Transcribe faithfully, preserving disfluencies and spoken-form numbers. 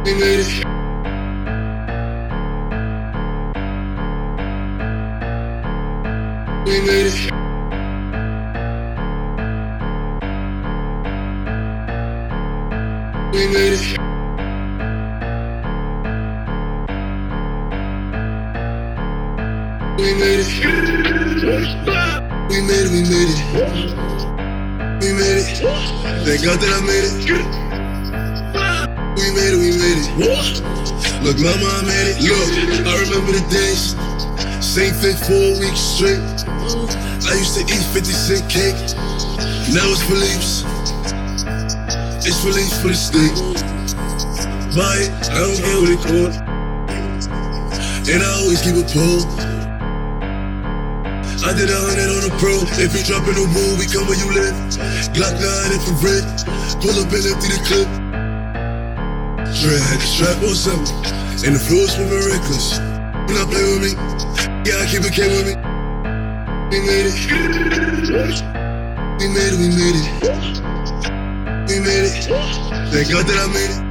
We made it. We made it. We made it. We made it. We made it, we made it. We made it. Thank God that I made it. We made it, we made it. Look, mama, I made it. Look, I remember the days. Same fit four weeks straight. I used to eat fifty cent cake. Now it's Philippe's. It's Philippe's for the steak. Buy it, I don't care what it costs. And I always keep a pole. I did a hundred on the pro. If you drop in the woo, we come where you live. Glock nine infrared. Pull up and empty the clip. Dre had the strap on something. And the floor swimming reckless. You not play with me? Yeah, I keep it K with me. We made it. We made it, we made it. We made it. Thank God that I made it.